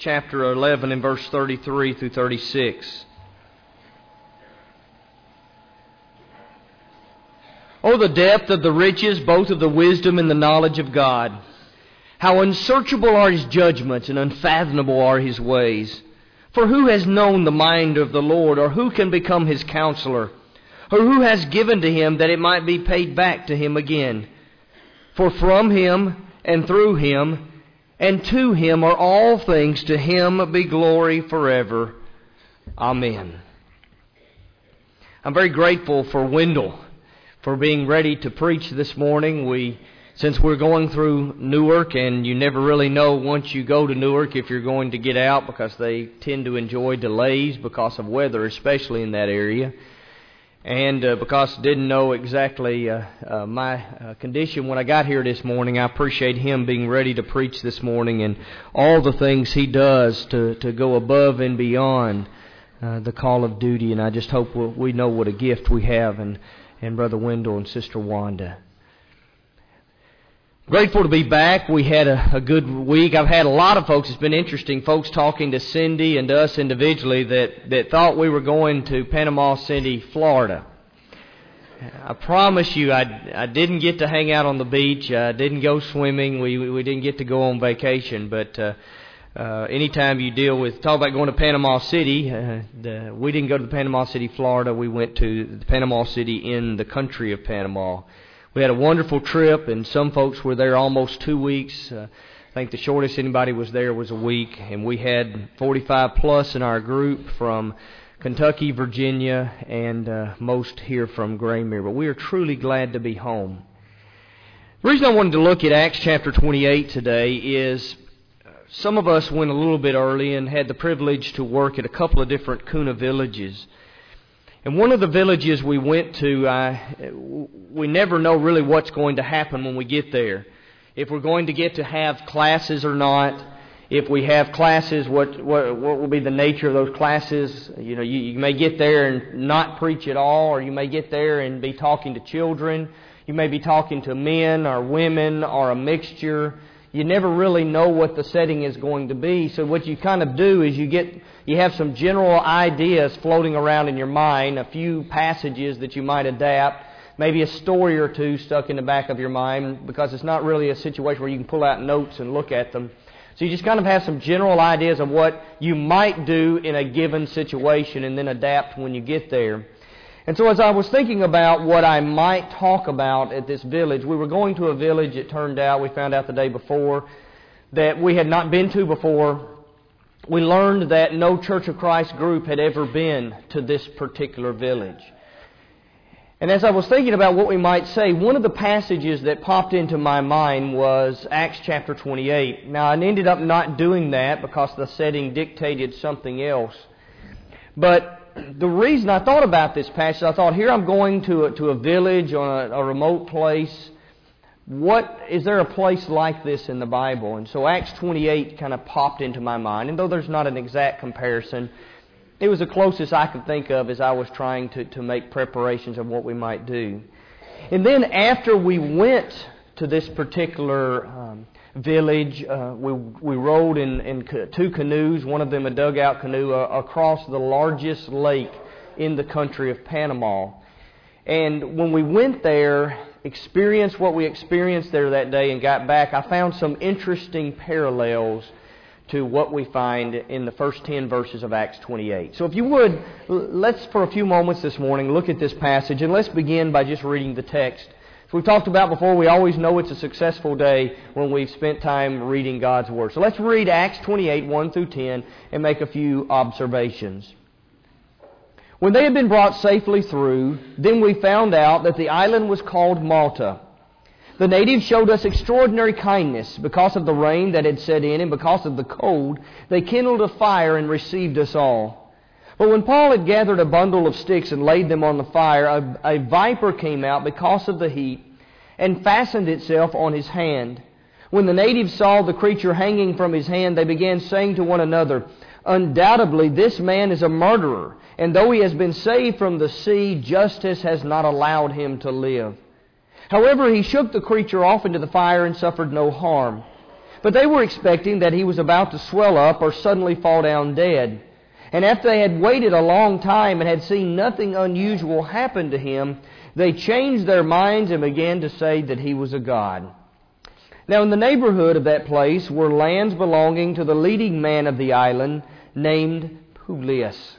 chapter 11 and verse 33 through 36. Oh, the depth of the riches, both of the wisdom and the knowledge of God! How unsearchable are His judgments and unfathomable are His ways! For who has known the mind of the Lord, or who can become His counselor? Or who has given to Him that it might be paid back to Him again? For from Him and through Him and to Him are all things. To Him be glory forever. Amen. I'm very grateful for Wendell for being ready to preach this morning. Since we're going through Newark, and you never really know once you go to Newark if you're going to get out, because they tend to enjoy delays because of weather, especially in that area. And because I didn't know exactly my condition when I got here this morning, I appreciate him being ready to preach this morning and all the things he does to go above and beyond the call of duty. And I just hope we know what a gift we have in Brother Wendell and Sister Wanda. Grateful to be back. We had a good week. I've had a lot of folks, it's been interesting, folks talking to Cindy and to us individually that thought we were going to Panama City, Florida. I promise you, I didn't get to hang out on the beach. I didn't go swimming. We didn't get to go on vacation. But anytime you talk about going to Panama City, we didn't go to the Panama City, Florida. We went to the Panama City in the country of Panama. We had a wonderful trip, and some folks were there almost 2 weeks. I think the shortest anybody was there was a week, and we had 45 plus in our group from Kentucky, Virginia, and most here from Graymere. But we are truly glad to be home. The reason I wanted to look at Acts chapter 28 today is some of us went a little bit early and had the privilege to work at a couple of different Kuna villages. And one of the villages we went to, we never know really what's going to happen when we get there. If we're going to get to have classes or not. If we have classes, what will be the nature of those classes? You may get there and not preach at all, or you may get there and be talking to children. You may be talking to men or women or a mixture. You never really know what the setting is going to be. So what you kind of do is you have some general ideas floating around in your mind, a few passages that you might adapt, maybe a story or two stuck in the back of your mind, because it's not really a situation where you can pull out notes and look at them. So you just kind of have some general ideas of what you might do in a given situation and then adapt when you get there. And so as I was thinking about what I might talk about at this village, we were going to a village, it turned out, we found out the day before, that we had not been to before. We learned that no Church of Christ group had ever been to this particular village. And as I was thinking about what we might say, one of the passages that popped into my mind was Acts chapter 28. Now, I ended up not doing that because the setting dictated something else. But the reason I thought about this passage, I thought, here I'm going to a village or a remote place. Is there a place like this in the Bible? And so Acts 28 kind of popped into my mind. And though there's not an exact comparison, it was the closest I could think of as I was trying to make preparations of what we might do. And then after we went to this particular village, we rowed in two canoes, one of them a dugout canoe, across the largest lake in the country of Panama. And when we went there, experienced what we experienced there that day and got back, I found some interesting parallels to what we find in the first 10 verses of Acts 28. So if you would, let's for a few moments this morning look at this passage, and let's begin by just reading the text. As we've talked about before, we always know it's a successful day when we've spent time reading God's Word. So let's read Acts 28, 1 through 10, and make a few observations. When they had been brought safely through, then we found out that the island was called Malta. The natives showed us extraordinary kindness. Because of the rain that had set in and because of the cold, they kindled a fire and received us all. But when Paul had gathered a bundle of sticks and laid them on the fire, a viper came out because of the heat and fastened itself on his hand. When the natives saw the creature hanging from his hand, they began saying to one another, "Undoubtedly this man is a murderer, and though he has been saved from the sea, justice has not allowed him to live." However, he shook the creature off into the fire and suffered no harm. But they were expecting that he was about to swell up or suddenly fall down dead. And after they had waited a long time and had seen nothing unusual happen to him, they changed their minds and began to say that he was a god. Now in the neighborhood of that place were lands belonging to the leading man of the island, named Publius,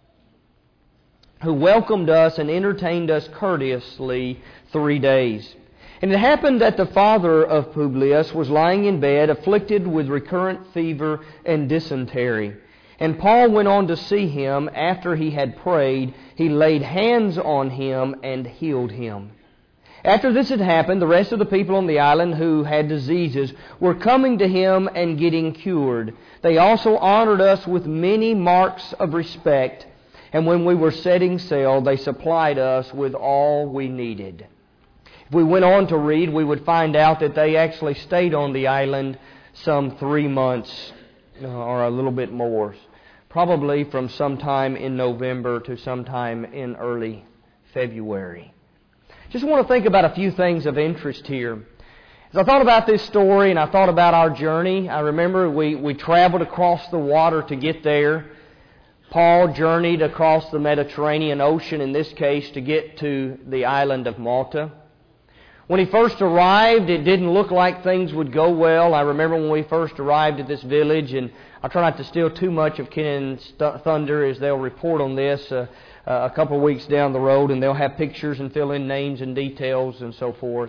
who welcomed us and entertained us courteously 3 days. And it happened that the father of Publius was lying in bed, afflicted with recurrent fever and dysentery. And Paul went on to see him. After he had prayed, he laid hands on him and healed him. After this had happened, the rest of the people on the island who had diseases were coming to him and getting cured. They also honored us with many marks of respect, and when we were setting sail, they supplied us with all we needed. If we went on to read, we would find out that they actually stayed on the island some 3 months or a little bit more, probably from sometime in November to sometime in early February. Just want to think about a few things of interest here. As I thought about this story and I thought about our journey, I remember we traveled across the water to get there. Paul journeyed across the Mediterranean Ocean, in this case, to get to the island of Malta. When he first arrived, it didn't look like things would go well. I remember when we first arrived at this village, and I'll try not to steal too much of Kennan's thunder as they'll report on this a couple of weeks down the road, and they'll have pictures and fill in names and details and so forth.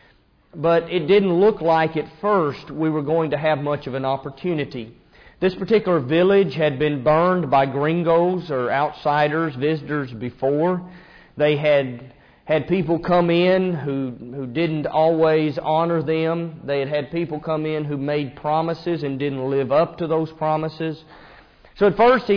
But it didn't look like at first we were going to have much of an opportunity. This particular village had been burned by gringos or outsiders, visitors before. They had people come in who didn't always honor them. They had people come in who made promises and didn't live up to those promises. So at first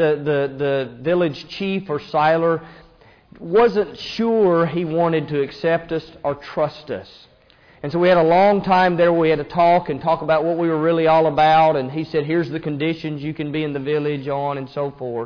the village chief or Siler wasn't sure he wanted to accept us or trust us. And so we had a long time there. We had to talk about what we were really all about. And he said, here's the conditions you can be in the village on and so forth.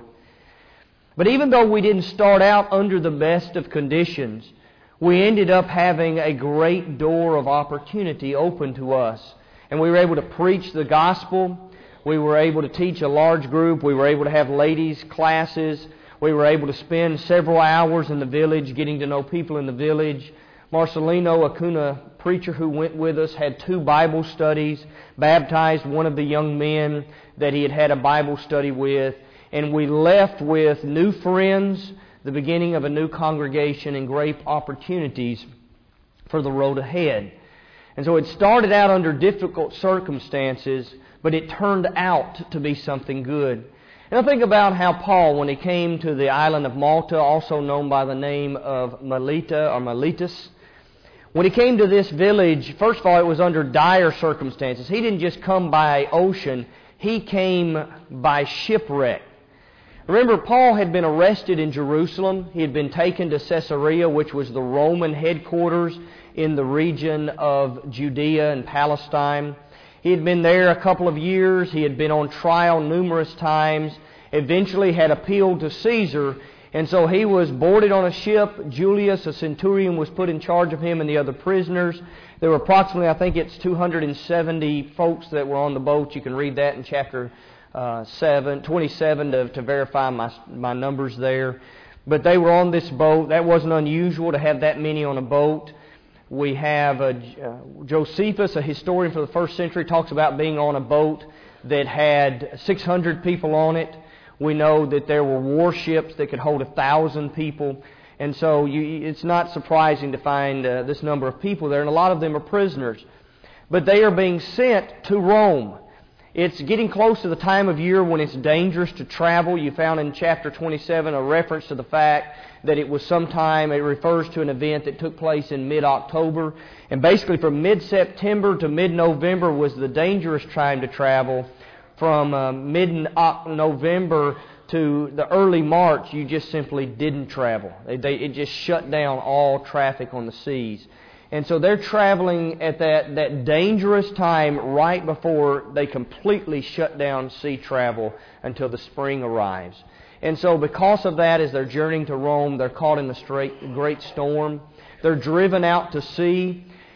But even though we didn't start out under the best of conditions, we ended up having a great door of opportunity open to us. And we were able to preach the gospel. We were able to teach a large group. We were able to have ladies' classes. We were able to spend several hours in the village getting to know people in the village. Marcelino, a Kuna preacher who went with us, had 2 Bible studies, baptized one of the young men that he had had a Bible study with. And we left with new friends, the beginning of a new congregation, and great opportunities for the road ahead. And so it started out under difficult circumstances, but it turned out to be something good. And I think about how Paul, when he came to the island of Malta, also known by the name of Melita or Miletus, when he came to this village, first of all, it was under dire circumstances. He didn't just come by ocean, he came by shipwreck. Remember, Paul had been arrested in Jerusalem. He had been taken to Caesarea, which was the Roman headquarters in the region of Judea and Palestine. He had been there a couple of years. He had been on trial numerous times. Eventually had appealed to Caesar, and so he was boarded on a ship. Julius, a centurion, was put in charge of him and the other prisoners. There were approximately, I think it's 270 folks that were on the boat. You can read that in chapter 27 to verify my numbers there. But they were on this boat. That wasn't unusual to have that many on a boat. We have Josephus, a historian for the first century, talks about being on a boat that had 600 people on it. We know that there were warships that could hold 1,000 people. And so it's not surprising to find this number of people there. And a lot of them are prisoners. But they are being sent to Rome. It's getting close to the time of year when it's dangerous to travel. You found in chapter 27 a reference to the fact that it was sometime, it refers to an event that took place in mid-October. And basically from mid-September to mid-November was the dangerous time to travel. From mid-November to the early March, you just simply didn't travel. It just shut down all traffic on the seas. And so they're traveling at that dangerous time right before they completely shut down sea travel until the spring arrives. And so because of that, as they're journeying to Rome, they're caught in the great storm. They're driven out to sea.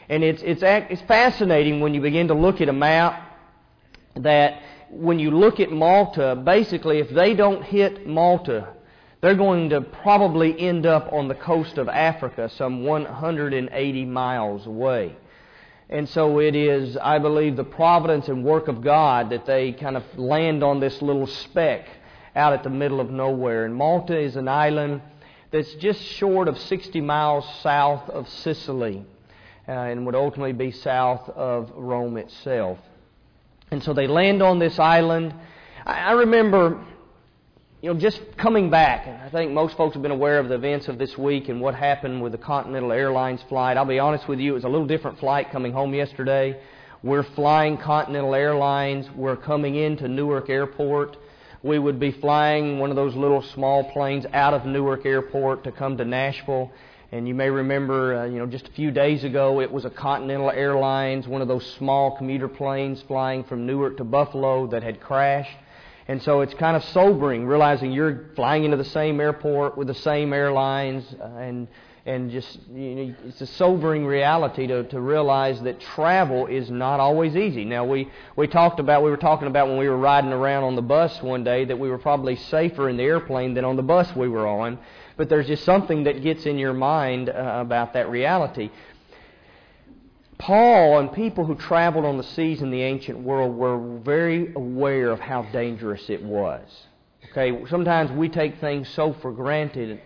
And it's fascinating when you begin to look at a map that when you look at Malta, basically if they don't hit Malta, they're going to probably end up on the coast of Africa, some 180 miles away. And so it is, I believe, the providence and work of God that they kind of land on this little speck out at the middle of nowhere. And Malta is an island that's just short of 60 miles south of Sicily and would ultimately be south of Rome itself. And so they land on this island. I remember, just coming back, and I think most folks have been aware of the events of this week and what happened with the Continental Airlines flight. I'll be honest with you, it was a little different flight coming home yesterday. We're flying Continental Airlines. We're coming into Newark Airport. We would be flying one of those little small planes out of Newark Airport to come to Nashville. And you may remember, just a few days ago, it was a Continental Airlines, one of those small commuter planes flying from Newark to Buffalo that had crashed. And so it's kind of sobering, realizing you're flying into the same airport with the same airlines, and just it's a sobering reality to realize that travel is not always easy. Now we were talking about when we were riding around on the bus one day that we were probably safer in the airplane than on the bus we were on. But there's just something that gets in your mind about that reality. Paul and people who traveled on the seas in the ancient world were very aware of how dangerous it was. Okay, sometimes we take things so for granted,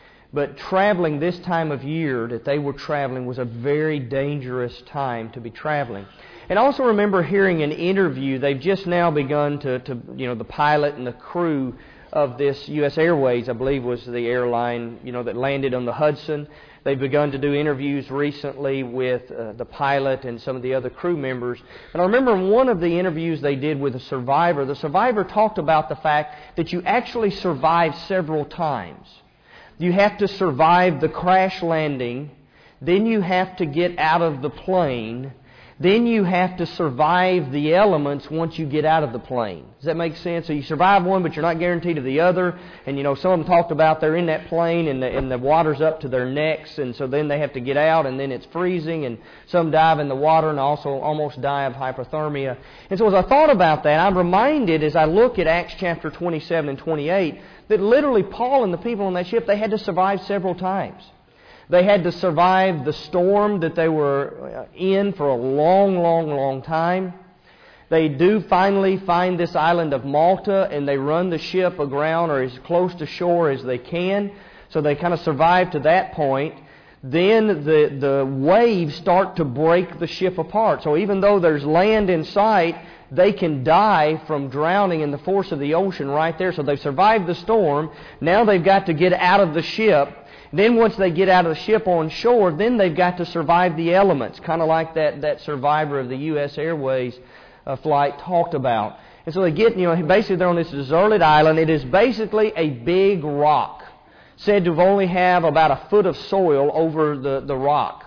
but traveling this time of year that they were traveling was a very dangerous time to be traveling. And I also remember hearing an interview. They've just now begun to the pilot and the crew of this U.S. Airways, I believe was the airline, that landed on the Hudson. They've begun to do interviews recently with the pilot and some of the other crew members. And I remember in one of the interviews they did with a survivor, the survivor talked about the fact that you actually survive several times. You have to survive the crash landing, then you have to get out of the plane, then you have to survive the elements once you get out of the plane. Does that make sense? So you survive one, but you're not guaranteed of the other. And some of them talked about they're in that plane and the water's up to their necks, and so then they have to get out, and then it's freezing, and some dive in the water and also almost die of hypothermia. And so as I thought about that, I'm reminded as I look at Acts chapter 27 and 28 that literally Paul and the people on that ship, they had to survive several times. They had to survive the storm that they were in for a long, long, long time. They do finally find this island of Malta, and they run the ship aground or as close to shore as they can. So they kind of survive to that point. Then the waves start to break the ship apart. So even though there's land in sight, they can die from drowning in the force of the ocean right there. So they've survived the storm. Now they've got to get out of the ship. Then once they get out of the ship on shore, then they've got to survive the elements, kind of like that survivor of the U.S. Airways flight talked about. And so they get, basically they're on this deserted island. It is basically a big rock, said to only have about a foot of soil over the rock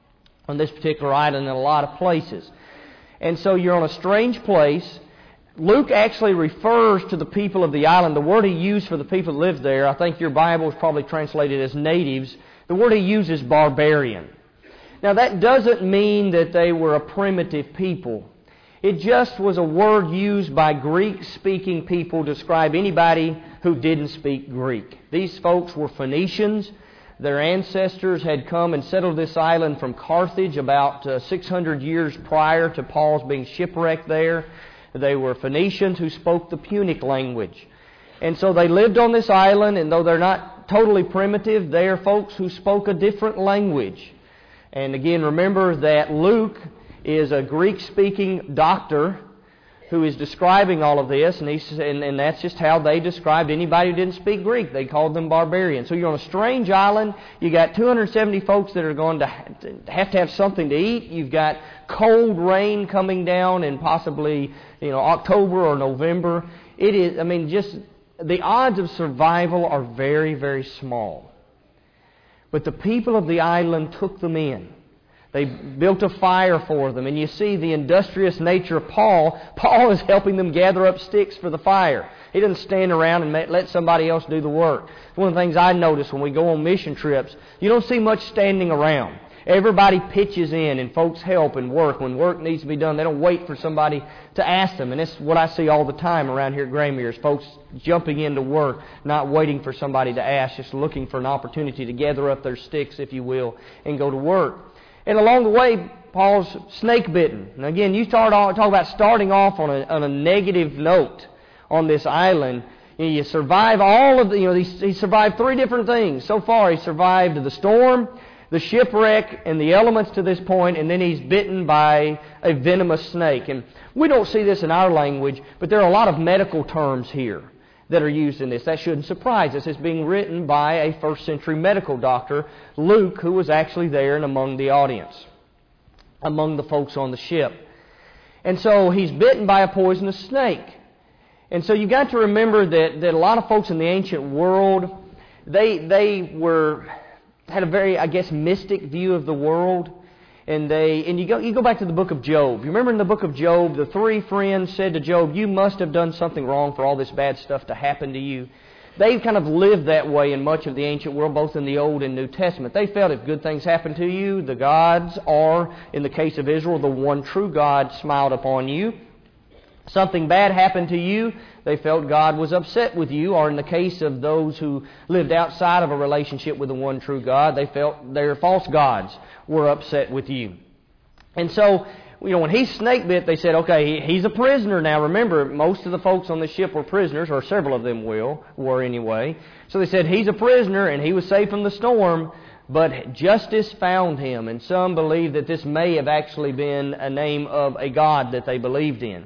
on this particular island in a lot of places. And so you're on a strange place. Luke actually refers to the people of the island. The word he used for the people that lived there, I think your Bible is probably translated as natives. The word he used is barbarian. Now that doesn't mean that they were a primitive people. It just was a word used by Greek-speaking people to describe anybody who didn't speak Greek. These folks were Phoenicians. Their ancestors had come and settled this island from Carthage about 600 years prior to Paul's being shipwrecked there. They were Phoenicians who spoke the Punic language. And so they lived on this island, and though they're not totally primitive, they are folks who spoke a different language. And again, remember that Luke is a Greek-speaking doctor who is describing all of this, and that's just how they described anybody who didn't speak Greek. They called them barbarians. So you're on a strange island. You got 270 folks that are going to have something to eat. You've got cold rain coming down in possibly October or November. It is. Just the odds of survival are very, very small. But the people of the island took them in. They built a fire for them. And you see the industrious nature of Paul. Paul is helping them gather up sticks for the fire. He doesn't stand around and let somebody else do the work. One of the things I notice when we go on mission trips, you don't see much standing around. Everybody pitches in, and folks help and work. When work needs to be done, they don't wait for somebody to ask them. And that's what I see all the time around here at Graymere's. Folks jumping into work, not waiting for somebody to ask, just looking for an opportunity to gather up their sticks, if you will, and go to work. And along the way, Paul's snake bitten. And again, you talk about starting off on a negative note on this island. You survive all of the, he survived 3 different things. So far, he survived the storm, the shipwreck, and the elements to this point, and then he's bitten by a venomous snake. And we don't see this in our language, but there are a lot of medical terms here that are used in this. That shouldn't surprise us. It's being written by a first-century medical doctor, Luke, who was actually there and among the audience, among the folks on the ship. And so he's bitten by a poisonous snake. And so you've got to remember that a lot of folks in the ancient world, they had a very, I guess, mystic view of the world. And you go back to the book of Job. You remember in the book of Job, the 3 friends said to Job, "You must have done something wrong for all this bad stuff to happen to you." They kind of lived that way in much of the ancient world, both in the Old and New Testament. They felt if good things happened to you, the gods, or in the case of Israel, the one true God smiled upon you. Something bad happened to you, they felt God was upset with you, or in the case of those who lived outside of a relationship with the one true God, they felt their false gods were upset with you. And so, when he's snake bit, they said, okay, he's a prisoner now. Remember, most of the folks on the ship were prisoners, or several of them were anyway. So they said, he's a prisoner, and he was safe from the storm, but justice found him. And some believe that this may have actually been a name of a god that they believed in.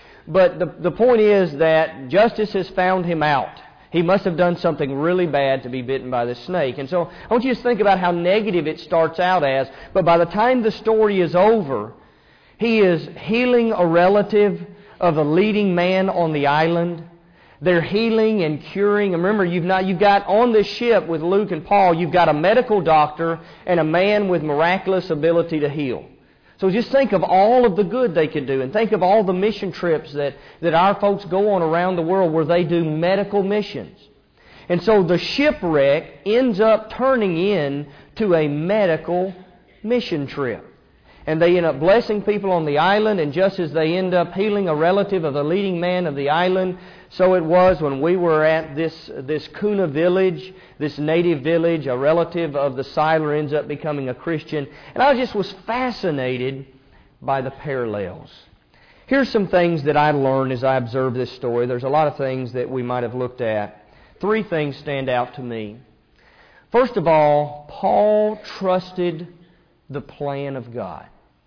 But the point is that justice has found him out. He must have done something really bad to be bitten by this snake. And so I want you to think about how negative it starts out as. But by the time the story is over, he is healing a relative of a leading man on the island. They're healing and curing. And remember, you've got on this ship with Luke and Paul, you've got a medical doctor and a man with miraculous ability to heal. So just think of all of the good they could do, and think of all the mission trips that our folks go on around the world where they do medical missions. And so the shipwreck ends up turning into a medical mission trip. And they end up blessing people on the island, and just as they end up healing a relative of the leading man of the island, so it was when we were at this Kuna village, this native village. A relative of the Siler ends up becoming a Christian. And I just was fascinated by the parallels. Here's some things that I learned as I observed this story. There's a lot of things that we might have looked at. 3 things stand out to me. First of all, Paul trusted the plan of God.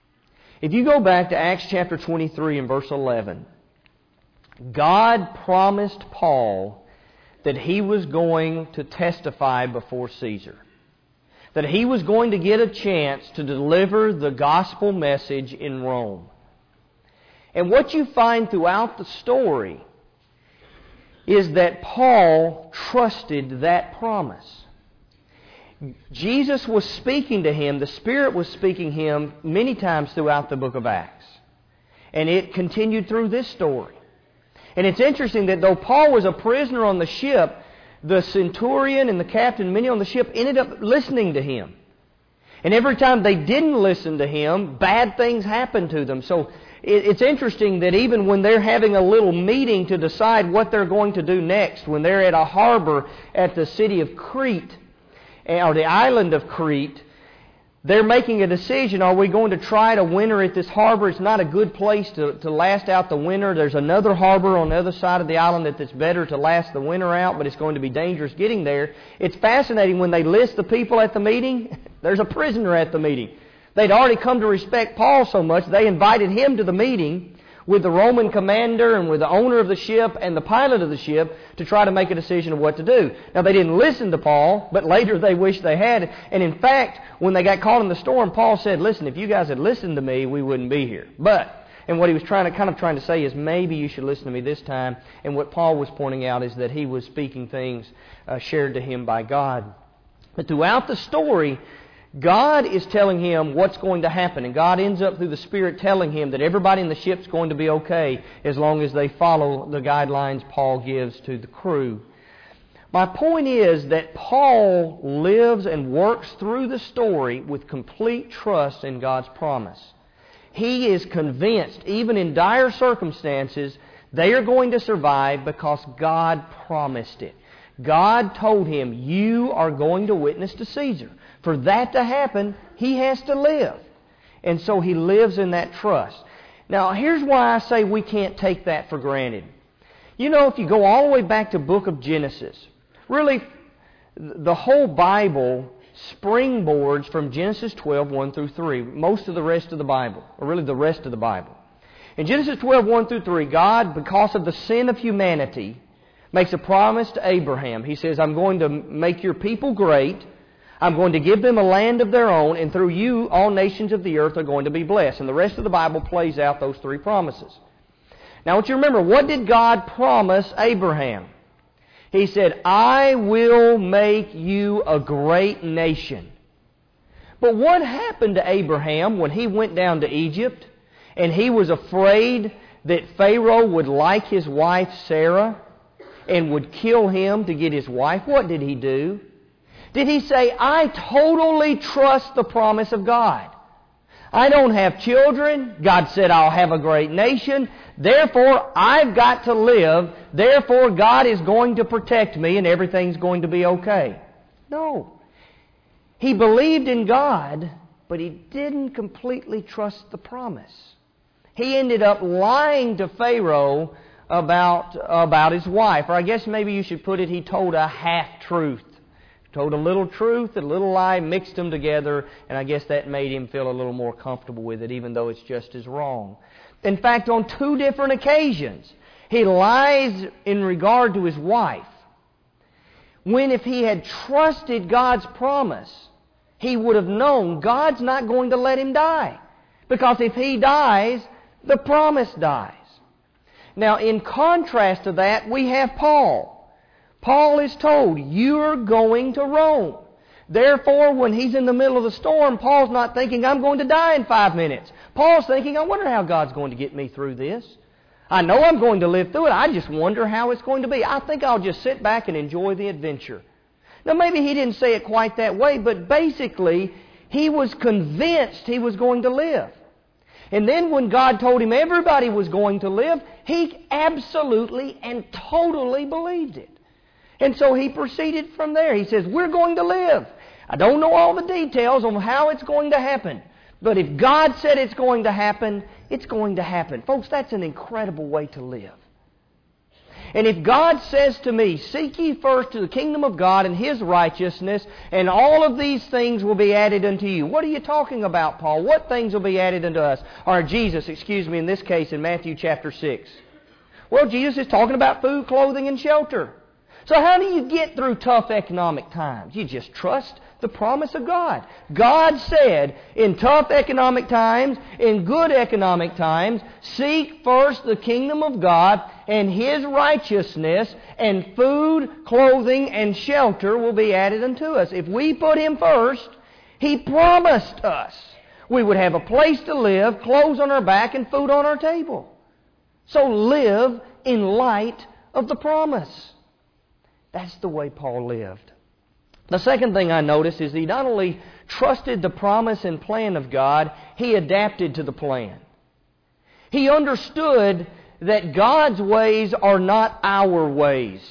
If you go back to Acts chapter 23 and verse 11, God promised Paul that he was going to testify before Caesar. That he was going to get a chance to deliver the gospel message in Rome. And what you find throughout the story is that Paul trusted that promise. Jesus was speaking to him, the Spirit was speaking to him many times throughout the book of Acts. And it continued through this story. And it's interesting that though Paul was a prisoner on the ship, the centurion and the captain, many on the ship, ended up listening to him. And every time they didn't listen to him, bad things happened to them. So it's interesting that even when they're having a little meeting to decide what they're going to do next, when they're at a harbor at the city of Crete, or the island of Crete, they're making a decision. Are we going to try to winter at this harbor? It's not a good place to last out the winter. There's another harbor on the other side of the island that's better to last the winter out, but it's going to be dangerous getting there. It's fascinating when they list the people at the meeting. There's a prisoner at the meeting. They'd already come to respect Paul so much, they invited him to the meeting with the Roman commander and with the owner of the ship and the pilot of the ship to try to make a decision of what to do. Now, they didn't listen to Paul, but later they wished they had. And in fact, when they got caught in the storm, Paul said, listen, if you guys had listened to me, we wouldn't be here. And what he was trying to say is maybe you should listen to me this time. And what Paul was pointing out is that he was speaking things shared to him by God. But throughout the story, God is telling him what's going to happen. And God ends up through the Spirit telling him that everybody in the ship's going to be okay as long as they follow the guidelines Paul gives to the crew. My point is that Paul lives and works through the story with complete trust in God's promise. He is convinced, even in dire circumstances, they are going to survive because God promised it. God told him, you are going to witness to Caesar. For that to happen, he has to live. And so he lives in that trust. Now, here's why I say we can't take that for granted. You know, if you go all the way back to the book of Genesis, really, the whole Bible springboards from Genesis 12, 1 through 3. Most of the rest of the Bible, or really the rest of the Bible. In Genesis 12, 1 through 3, God, because of the sin of humanity, makes a promise to Abraham. He says, I'm going to make your people great. I'm going to give them a land of their own, and through you, all nations of the earth are going to be blessed. And the rest of the Bible plays out those three promises. Now, I want you to remember, what did God promise Abraham? He said, I will make you a great nation. But what happened to Abraham when he went down to Egypt and he was afraid that Pharaoh would like his wife Sarah and would kill him to get his wife? What did he do? Did he say, I totally trust the promise of God? I don't have children. God said I'll have a great nation. Therefore, I've got to live. Therefore, God is going to protect me and everything's going to be okay. No. He believed in God, but he didn't completely trust the promise. He ended up lying to Pharaoh about his wife. Or I guess maybe you should put it, he told a half-truth. Told a little truth and a little lie, mixed them together, and I guess that made him feel a little more comfortable with it, even though it's just as wrong. In fact, on 2 different occasions, he lies in regard to his wife. When if he had trusted God's promise, he would have known God's not going to let him die. Because if he dies, the promise dies. Now, in contrast to that, we have Paul. Paul is told, you're going to Rome. Therefore, when he's in the middle of the storm, Paul's not thinking, I'm going to die in 5 minutes. Paul's thinking, I wonder how God's going to get me through this. I know I'm going to live through it. I just wonder how it's going to be. I think I'll just sit back and enjoy the adventure. Now, maybe he didn't say it quite that way, but basically, he was convinced he was going to live. And then when God told him everybody was going to live, he absolutely and totally believed it. And so he proceeded from there. He says, we're going to live. I don't know all the details on how it's going to happen. But if God said it's going to happen, it's going to happen. Folks, that's an incredible way to live. And if God says to me, seek ye first to the kingdom of God and His righteousness, and all of these things will be added unto you. What are you talking about, Paul? What things will be added unto us? Or Jesus, in this case in Matthew chapter 6. Well, Jesus is talking about food, clothing, and shelter. So how do you get through tough economic times? You just trust the promise of God. God said, in tough economic times, in good economic times, seek first the kingdom of God and His righteousness, and food, clothing, and shelter will be added unto us. If we put Him first, He promised us we would have a place to live, clothes on our back, and food on our table. So live in light of the promise. That's the way Paul lived. The second thing I noticed is he not only trusted the promise and plan of God, he adapted to the plan. He understood that God's ways are not our ways.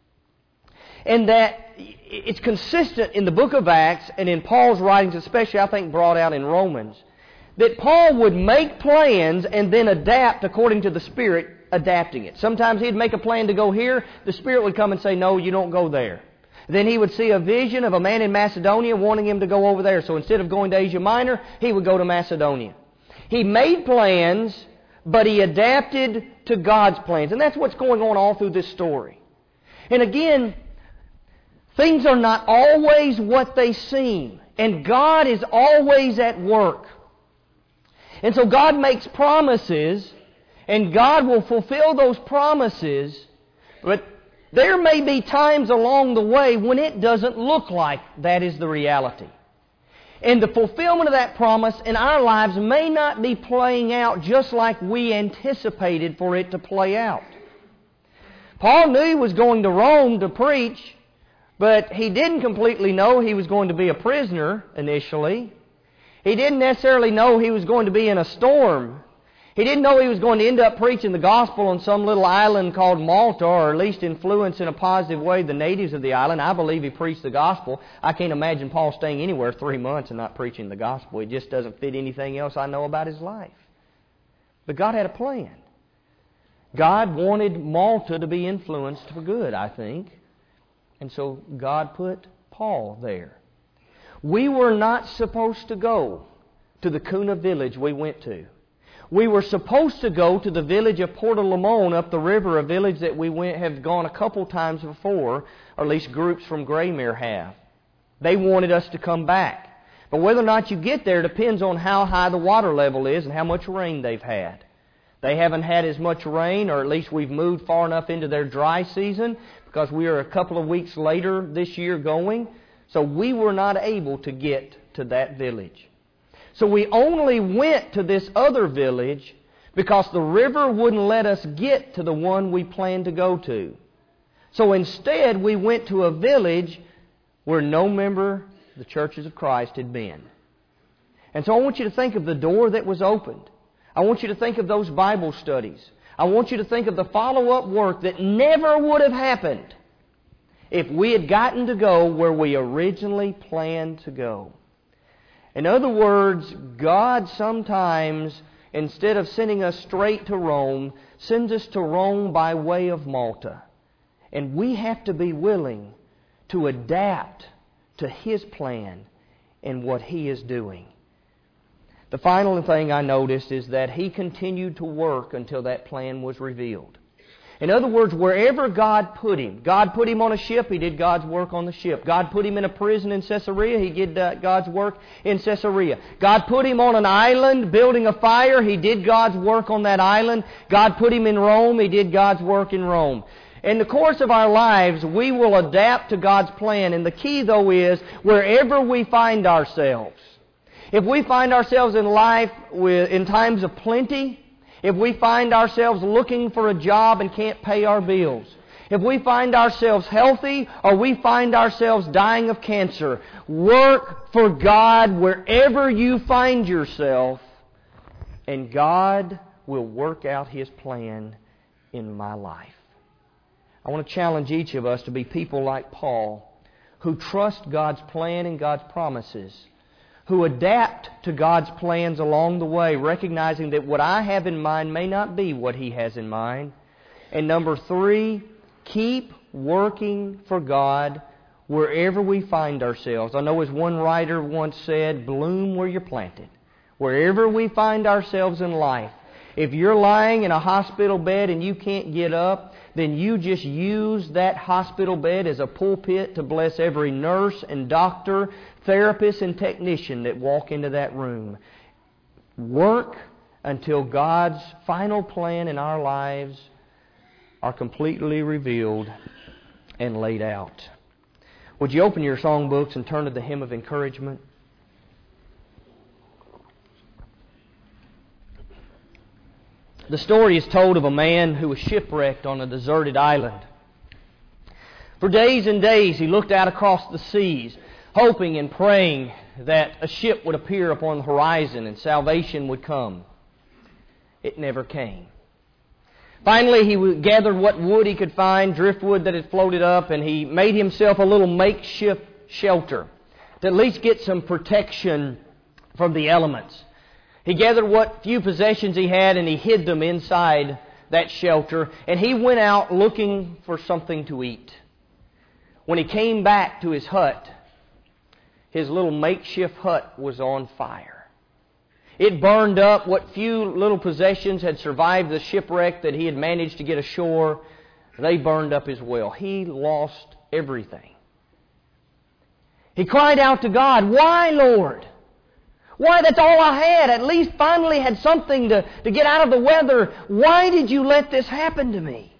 And that it's consistent in the book of Acts and in Paul's writings, especially I think brought out in Romans, that Paul would make plans and then adapt according to the Spirit adapting it. Sometimes he'd make a plan to go here. The Spirit would come and say, no, you don't go there. Then he would see a vision of a man in Macedonia wanting him to go over there. So instead of going to Asia Minor, he would go to Macedonia. He made plans, but he adapted to God's plans. And that's what's going on all through this story. And again, things are not always what they seem. And God is always at work. And so God makes promises, and God will fulfill those promises, but there may be times along the way when it doesn't look like that is the reality. And the fulfillment of that promise in our lives may not be playing out just like we anticipated for it to play out. Paul knew he was going to Rome to preach, But he didn't completely know he was going to be a prisoner initially. He didn't necessarily know he was going to be in a storm. He didn't know he was going to end up preaching the gospel on some little island called Malta, or at least influence in a positive way the natives of the island. I believe he preached the gospel. I can't imagine Paul staying anywhere 3 months and not preaching the gospel. It just doesn't fit anything else I know about his life. But God had a plan. God wanted Malta to be influenced for good, I think. And so God put Paul there. We were not supposed to go to the Kuna village we went to. We were supposed to go to the village of Porto Limon up the river, a village that we have gone a couple times before, or at least groups from Graymere have. They wanted us to come back. But whether or not you get there depends on how high the water level is and how much rain they've had. They haven't had as much rain, or at least we've moved far enough into their dry season, because we are a couple of weeks later this year going. So we were not able to get to that village. So we only went to this other village because the river wouldn't let us get to the one we planned to go to. So instead we went to a village where no member of the Churches of Christ had been. And so I want you to think of the door that was opened. I want you to think of those Bible studies. I want you to think of the follow-up work that never would have happened if we had gotten to go where we originally planned to go. In other words, God sometimes, instead of sending us straight to Rome, sends us to Rome by way of Malta. And we have to be willing to adapt to His plan and what He is doing. The final thing I noticed is that He continued to work until that plan was revealed. In other words, wherever God put him on a ship, He did God's work on the ship. God put him in a prison in Caesarea, He did God's work in Caesarea. God put him on an island building a fire, He did God's work on that island. God put him in Rome, He did God's work in Rome. In the course of our lives, we will adapt to God's plan. And the key, though, is wherever we find ourselves. If we find ourselves in life in times of plenty, if we find ourselves looking for a job and can't pay our bills, if we find ourselves healthy or we find ourselves dying of cancer, work for God wherever you find yourself, and God will work out His plan in my life. I want to challenge each of us to be people like Paul, who trust God's plan and God's promises, who adapt to God's plans along the way, recognizing that what I have in mind may not be what He has in mind. And number 3, keep working for God wherever we find ourselves. I know as one writer once said, bloom where you're planted. Wherever we find ourselves in life. If you're lying in a hospital bed and you can't get up, then you just use that hospital bed as a pulpit to bless every nurse and doctor, therapist and technician that walk into that room. Work until God's final plan in our lives are completely revealed and laid out. Would you open your songbooks and turn to the Hymn of Encouragement? The story is told of a man who was shipwrecked on a deserted island. For days and days he looked out across the seas, hoping and praying that a ship would appear upon the horizon and salvation would come. It never came. Finally, he gathered what wood he could find, driftwood that had floated up, and he made himself a little makeshift shelter to at least get some protection from the elements. He gathered what few possessions he had and he hid them inside that shelter, and he went out looking for something to eat. When he came back to his hut, his little makeshift hut was on fire. It burned up what few little possessions had survived the shipwreck that he had managed to get ashore. They burned up as well. He lost everything. He cried out to God, "Why, Lord? Why, that's all I had. At least finally had something to get out of the weather. Why did you let this happen to me?"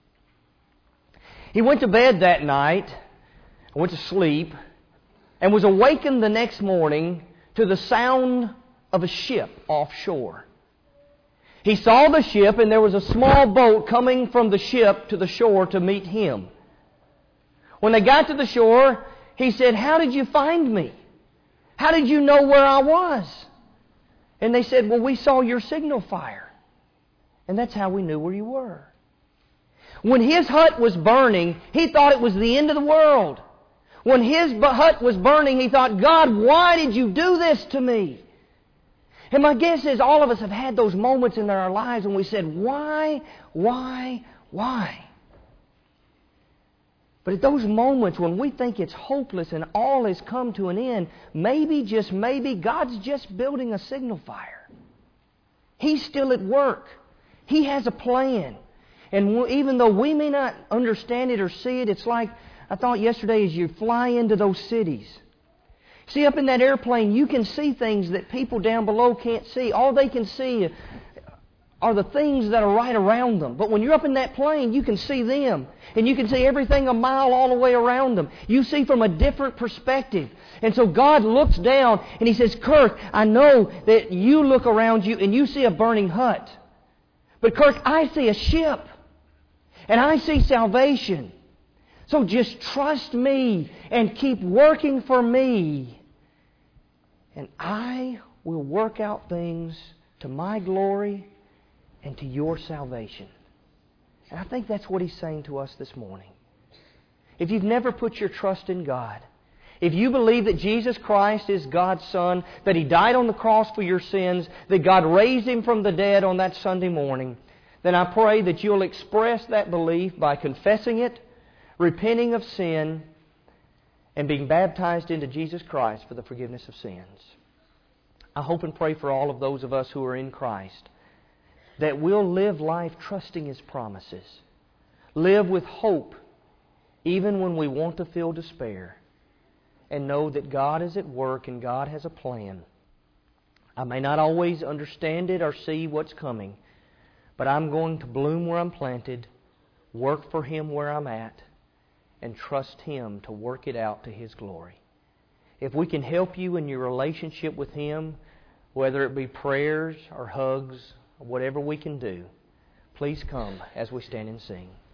He went to bed that night, went to sleep, and was awakened the next morning to the sound of a ship offshore. He saw the ship, and there was a small boat coming from the ship to the shore to meet him. When they got to the shore, he said, "How did you find me? How did you know where I was?" And they said, "Well, we saw your signal fire. And that's how we knew where you were." When his hut was burning, he thought it was the end of the world. When his hut was burning, he thought, "God, why did you do this to me?" And my guess is all of us have had those moments in our lives when we said, "Why? Why? Why?" But at those moments when we think it's hopeless and all has come to an end, maybe, just maybe, God's just building a signal fire. He's still at work. He has a plan. And even though we may not understand it or see it, it's like I thought yesterday as you fly into those cities. See, up in that airplane, you can see things that people down below can't see. All they can see are the things that are right around them. But when you're up in that plane, you can see them. And you can see everything a mile all the way around them. You see from a different perspective. And so God looks down and He says, "Kirk, I know that you look around you and you see a burning hut. But Kirk, I see a ship. And I see salvation. So just trust me and keep working for me. And I will work out things to my glory and to your salvation." And I think that's what He's saying to us this morning. If you've never put your trust in God, if you believe that Jesus Christ is God's Son, that He died on the cross for your sins, that God raised Him from the dead on that Sunday morning, then I pray that you'll express that belief by confessing it, repenting of sin, and being baptized into Jesus Christ for the forgiveness of sins. I hope and pray for all of those of us who are in Christ that we'll live life trusting His promises. Live with hope even when we want to feel despair. And know that God is at work and God has a plan. I may not always understand it or see what's coming, but I'm going to bloom where I'm planted, work for Him where I'm at, and trust Him to work it out to His glory. If we can help you in your relationship with Him, whether it be prayers or hugs, or whatever we can do, please come as we stand and sing.